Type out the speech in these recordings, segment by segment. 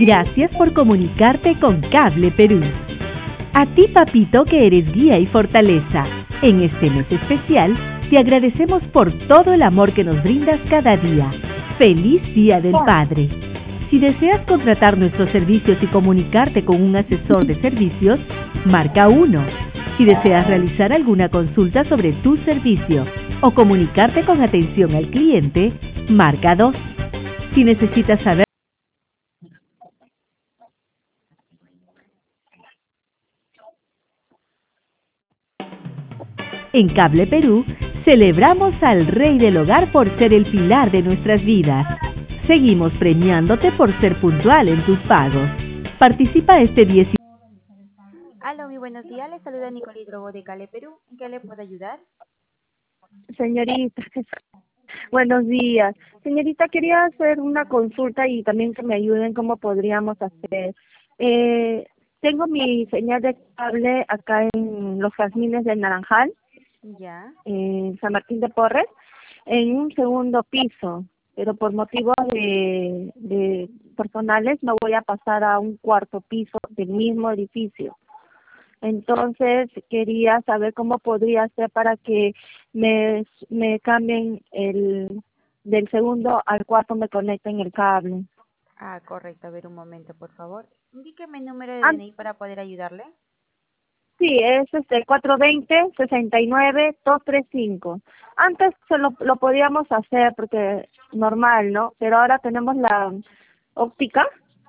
Gracias por comunicarte con Cable Perú. A ti, papito, que eres guía y fortaleza. En este mes especial, te agradecemos por todo el amor que nos brindas cada día. ¡Feliz Día del Padre! Si deseas contratar nuestros servicios y comunicarte con un asesor de servicios, marca 1. Si deseas realizar alguna consulta sobre tu servicio o comunicarte con atención al cliente, marca 2. Si necesitas saber en Cable Perú, celebramos al Rey del Hogar por ser el pilar de nuestras vidas. Seguimos premiándote por ser puntual en tus pagos. Participa este 10. Aló, muy buenos días. Les saluda Nicole Drogo de Cable Perú. ¿En qué le puedo ayudar? Señorita, buenos días. Señorita, quería hacer una consulta y también que me ayuden cómo podríamos hacer. Tengo mi señal de cable acá en Los Jazmines del Naranjal, Ya. en San Martín de Porres, en un segundo piso, pero por motivos de personales me voy a pasar a un cuarto piso del mismo edificio. Entonces quería saber cómo podría ser para que me cambien del segundo al cuarto, me conecten el cable. Ah, correcto. A ver, un momento, por favor. Indíqueme el número de Ah, DNI para poder ayudarle. sí, es 420-69-235. Antes lo podíamos hacer porque normal, ¿no? Pero ahora tenemos la óptica,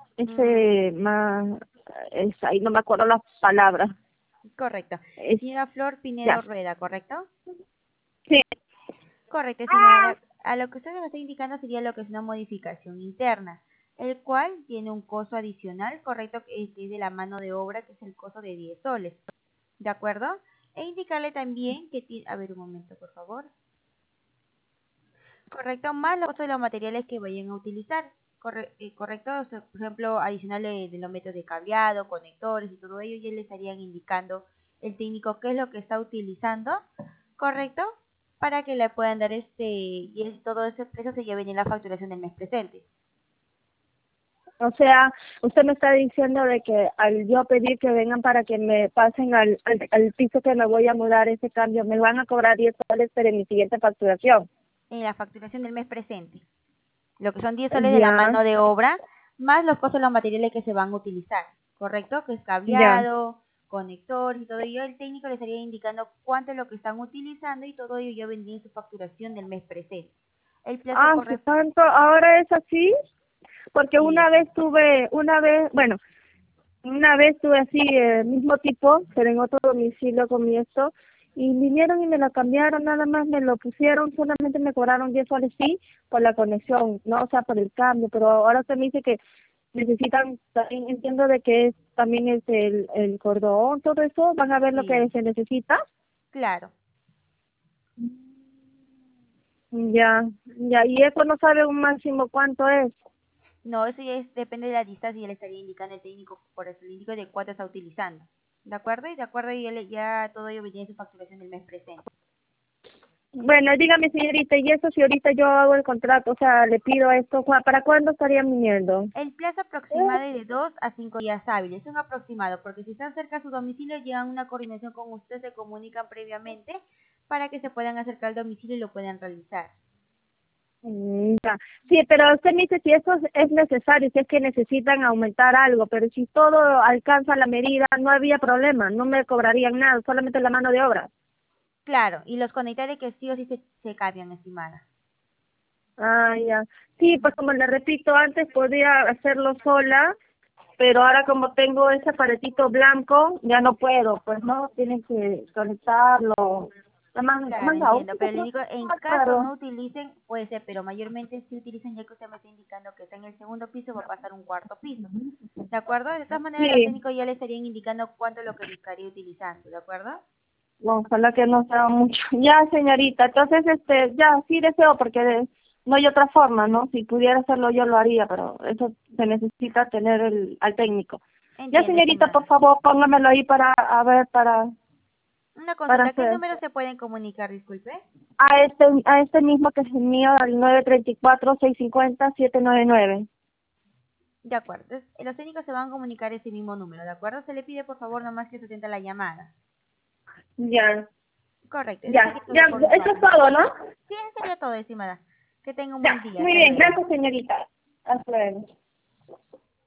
ahí no me acuerdo las palabras. Correcto. Es, Señora Flor ya, Pinedo Rueda, ¿correcto? sí. Correcto, estimada. A lo que usted me está indicando sería lo que es una modificación interna, el cual tiene un costo adicional, correcto, que es de la mano de obra, que es el costo de 10 soles. ¿De acuerdo? E indicarle también que tiene... A ver, un momento, por favor. Correcto, más los costos de los materiales que vayan a utilizar. Correcto, o sea, por ejemplo, adicional de los métodos de cableado, conectores y todo ello, ya le estarían indicando el técnico qué es lo que está utilizando, correcto, para que le puedan dar todo ese precio se lleve en la facturación del mes presente. O sea, usted me está diciendo de que al yo pedir que vengan para que me pasen al piso que me voy a mudar ese cambio, me van a cobrar 10 soles, pero en mi siguiente facturación. En la facturación del mes presente. Lo que son 10 soles de la Ya, mano de obra, más los costos de los materiales que se van a utilizar, ¿correcto? Que es ya. cableado, conector y todo ello. El técnico les estaría indicando cuánto es lo que están utilizando y todo ello ya vendría en su facturación del mes presente. El plazo Ah, ¿su corresponde... santo? ¿Ahora es así? Porque Sí, una vez tuve así, mismo tipo, pero en otro domicilio con mi esto, y vinieron y me lo cambiaron, nada más me lo pusieron, solamente me cobraron 10 soles, sí, por la conexión, no, o sea, por el cambio, pero ahora usted me dice que necesitan, también entiendo de que es, también es el cordón, todo eso, van a ver lo que sí, se necesita. claro. Ya, ya, y eso no sabe un máximo cuánto es. No, eso ya depende de la distancia y ya le estaría indicando el técnico, por eso le indico de cuánto está utilizando. ¿De acuerdo? Y de acuerdo, ya todo ello vendría en su facturación del mes presente. Bueno, dígame, señorita, y eso si ahorita yo hago el contrato, o sea, le pido esto, ¿para cuándo estaría viniendo? El plazo aproximado es de 2 a 5 días hábiles, es un aproximado, porque si están cerca a su domicilio, llegan a una coordinación con usted, se comunican previamente para que se puedan acercar al domicilio y lo puedan realizar. Ya. Sí, pero usted me dice si eso es necesario, si es que necesitan aumentar algo, pero si todo alcanza la medida, no había problema, no me cobrarían nada, solamente la mano de obra. Claro, y los conectores que sí o sí se cambian, estimada. Ah, ya. Sí, pues como le repito, antes podía hacerlo sola, pero ahora como tengo ese aparatito blanco, ya no puedo, pues no, tienen que conectarlo. La Claro, manga entiendo, óptica pero le creo digo, que es en más caso caro. no utilicen, puede ser, pero mayormente sí utilicen, ya que usted me está indicando que está en el segundo piso, va a pasar un cuarto piso. ¿De acuerdo? De todas maneras, los Sí, técnicos ya le estarían indicando cuánto es lo que estaría utilizando, ¿de acuerdo? no, ojalá que no sea mucho. Ya, señorita, entonces, ya, sí deseo, porque no hay otra forma, ¿no? Si pudiera hacerlo yo lo haría, pero eso se necesita tener al técnico. Ya, Entiendo, señorita, por estimada. favor, póngamelo ahí a ver, Una para consulta, ¿qué hacer. número se pueden comunicar, disculpe? A este mismo que es el mío, al 934-650-799. De acuerdo. Entonces, los técnicos se van a comunicar ese mismo número, ¿de acuerdo? Se le pide por favor nomás que se atente a la llamada. Ya, Correcto. Eso ya, sería ya, todo por mi eso es parte. todo, ¿no? Sí, eso sería todo, estimada. Que tenga un buen Ya, día. muy Hasta bien, luego. gracias señorita. Hasta luego.